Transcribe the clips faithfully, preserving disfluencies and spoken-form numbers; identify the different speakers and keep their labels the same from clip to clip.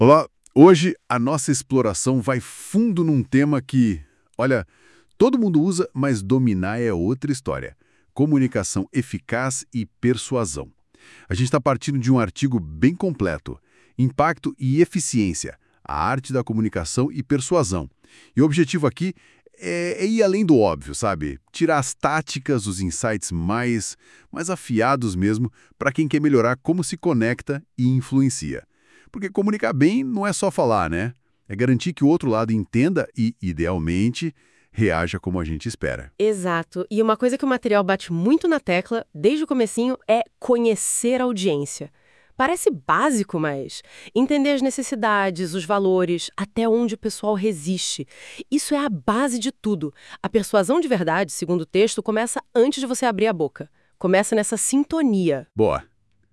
Speaker 1: Olá, hoje a nossa exploração vai fundo num tema que, olha, todo mundo usa, mas dominar é outra história. Comunicação eficaz e persuasão. A gente está partindo de um artigo bem completo, Impacto e Eficiência, a arte da comunicação e persuasão. E o objetivo aqui é, é ir além do óbvio, sabe? Tirar as táticas, os insights mais, mais afiados mesmo, para quem quer melhorar como se conecta e influencia. Porque comunicar bem não é só falar, né? É garantir que o outro lado entenda e, idealmente, reaja como a gente espera.
Speaker 2: Exato. E uma coisa que o material bate muito na tecla, desde o comecinho, é conhecer a audiência. Parece básico, mas entender as necessidades, os valores, até onde o pessoal resiste. Isso é a base de tudo. A persuasão de verdade, segundo o texto, começa antes de você abrir a boca. Começa nessa sintonia.
Speaker 1: Boa.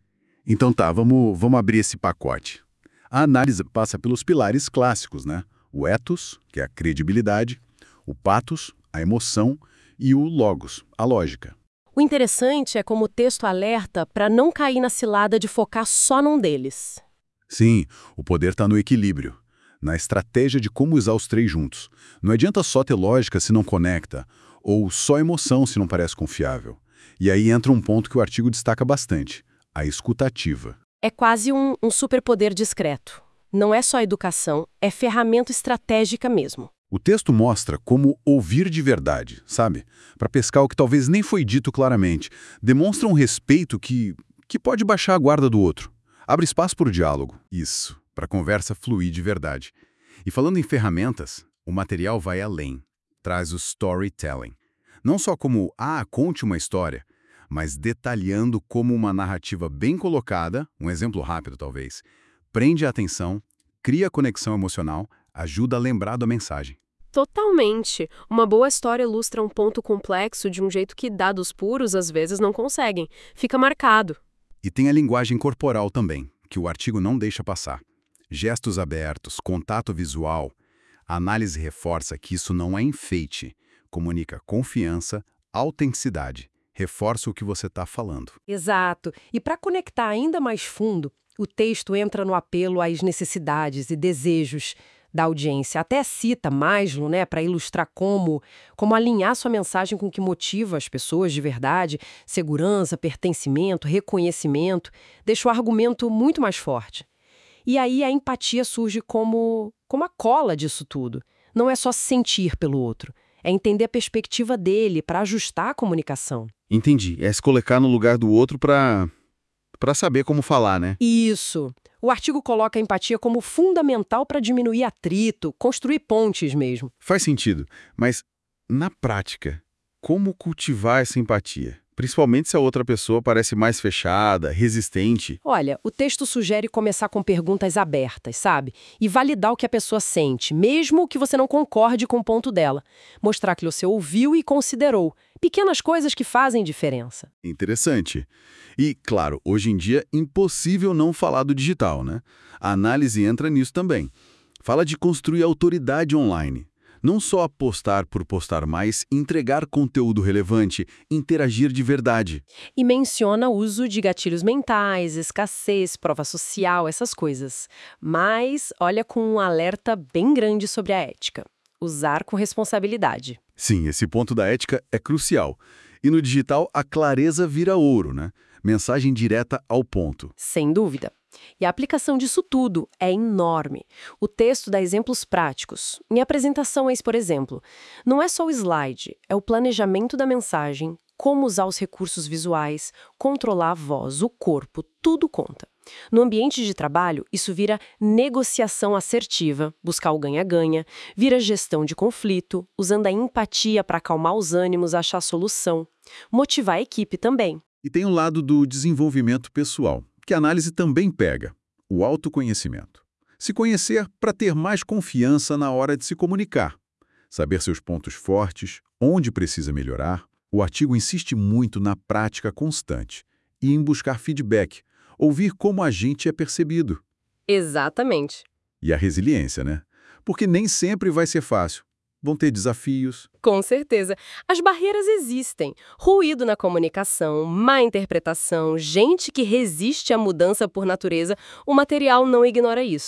Speaker 1: Então tá, vamos, vamos abrir esse pacote. A análise passa pelos pilares clássicos, né? O ethos, que é a credibilidade, o pathos, a emoção, e o logos, a lógica.
Speaker 2: O interessante é como o texto alerta para não cair na cilada de focar só num deles.
Speaker 1: Sim, o poder está no equilíbrio, na estratégia de como usar os três juntos. Não adianta só ter lógica se não conecta, ou só emoção se não parece confiável. E aí entra um ponto que o artigo destaca bastante, a escutativa.
Speaker 2: É quase um, um superpoder discreto. Não é só educação, é ferramenta estratégica mesmo.
Speaker 1: O texto mostra como ouvir de verdade, sabe? Para pescar o que talvez nem foi dito claramente. Demonstra um respeito que, que pode baixar a guarda do outro. Abre espaço para o diálogo. Isso, para a conversa fluir de verdade. E falando em ferramentas, o material vai além. Traz o storytelling. Não só como, ah, conte uma história, mas detalhando como uma narrativa bem colocada, um exemplo rápido talvez, prende a atenção, cria conexão emocional, ajuda a lembrar da mensagem.
Speaker 2: Totalmente. Uma boa história ilustra um ponto complexo de um jeito que dados puros às vezes não conseguem. Fica marcado.
Speaker 1: E tem a linguagem corporal também, que o artigo não deixa passar. Gestos abertos, contato visual. A análise reforça que isso não é enfeite, comunica confiança, autenticidade. Reforça o que você está falando.
Speaker 2: Exato. E para conectar ainda mais fundo, o texto entra no apelo às necessidades e desejos da audiência. Até cita Maslow, né, para ilustrar como, como alinhar sua mensagem com o que motiva as pessoas de verdade, segurança, pertencimento, reconhecimento, deixa o argumento muito mais forte. E aí a empatia surge como, como a cola disso tudo. Não é só sentir pelo outro, é entender a perspectiva dele para ajustar a comunicação.
Speaker 1: Entendi. É se colocar no lugar do outro para para saber como falar, né?
Speaker 2: Isso. O artigo coloca a empatia como fundamental para diminuir atrito, construir pontes mesmo.
Speaker 1: Faz sentido. Mas, na prática, como cultivar essa empatia? Principalmente se a outra pessoa parece mais fechada, resistente.
Speaker 2: Olha, o texto sugere começar com perguntas abertas, sabe? E validar o que a pessoa sente, mesmo que você não concorde com o ponto dela. Mostrar que você ouviu e considerou. Pequenas coisas que fazem diferença.
Speaker 1: Interessante. E, claro, hoje em dia, impossível não falar do digital, né? A análise entra nisso também. Fala de construir autoridade online. Não só postar por postar mais, entregar conteúdo relevante, interagir de verdade.
Speaker 2: E menciona o uso de gatilhos mentais, escassez, prova social, essas coisas. Mas olha com um alerta bem grande sobre a ética. Usar com responsabilidade.
Speaker 1: Sim, esse ponto da ética é crucial. E no digital, a clareza vira ouro, né? Mensagem direta ao ponto.
Speaker 2: Sem dúvida. E a aplicação disso tudo é enorme. O texto dá exemplos práticos. Em apresentações, por exemplo, não é só o slide, é o planejamento da mensagem, como usar os recursos visuais, controlar a voz, o corpo, tudo conta. No ambiente de trabalho, isso vira negociação assertiva, buscar o ganha-ganha, vira gestão de conflito, usando a empatia para acalmar os ânimos, achar solução, motivar a equipe também.
Speaker 1: E tem o lado do desenvolvimento pessoal, que a análise também pega, o autoconhecimento. Se conhecer para ter mais confiança na hora de se comunicar. Saber seus pontos fortes, onde precisa melhorar. O artigo insiste muito na prática constante e em buscar feedback, ouvir como a gente é percebido.
Speaker 2: Exatamente.
Speaker 1: E a resiliência, né? Porque nem sempre vai ser fácil. Vão ter desafios.
Speaker 2: Com certeza. As barreiras existem. Ruído na comunicação, má interpretação, gente que resiste à mudança por natureza, o material não ignora isso.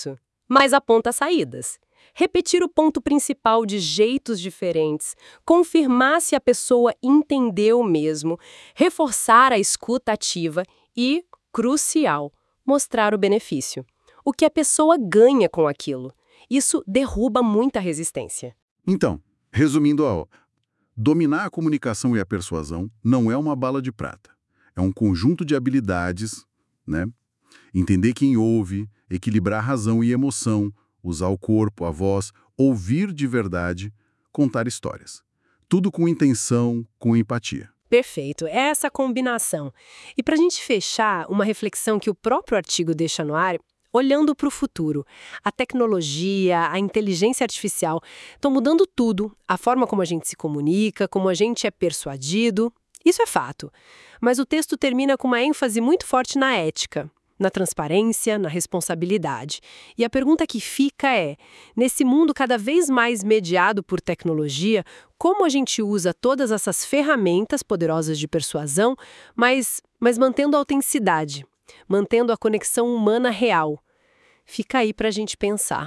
Speaker 2: mas aponta saídas. Repetir o ponto principal de jeitos diferentes, confirmar se a pessoa entendeu mesmo, reforçar a escuta ativa e, crucial, mostrar o benefício. O que a pessoa ganha com aquilo. Isso derruba muita resistência.
Speaker 1: Então, resumindo a obra, dominar a comunicação e a persuasão não é uma bala de prata. É um conjunto de habilidades, né? Entender quem ouve, equilibrar razão e emoção, usar o corpo, a voz, ouvir de verdade, contar histórias. Tudo com intenção, com empatia.
Speaker 2: Perfeito, é essa combinação. E para a gente fechar, uma reflexão que o próprio artigo deixa no ar, olhando para o futuro. A tecnologia, a inteligência artificial estão mudando tudo, a forma como a gente se comunica, como a gente é persuadido. Isso é fato. Mas o texto termina com uma ênfase muito forte na ética, na transparência, na responsabilidade. E a pergunta que fica é, nesse mundo cada vez mais mediado por tecnologia, como a gente usa todas essas ferramentas poderosas de persuasão, mas, mas mantendo a autenticidade, mantendo a conexão humana real? Fica aí para a gente pensar.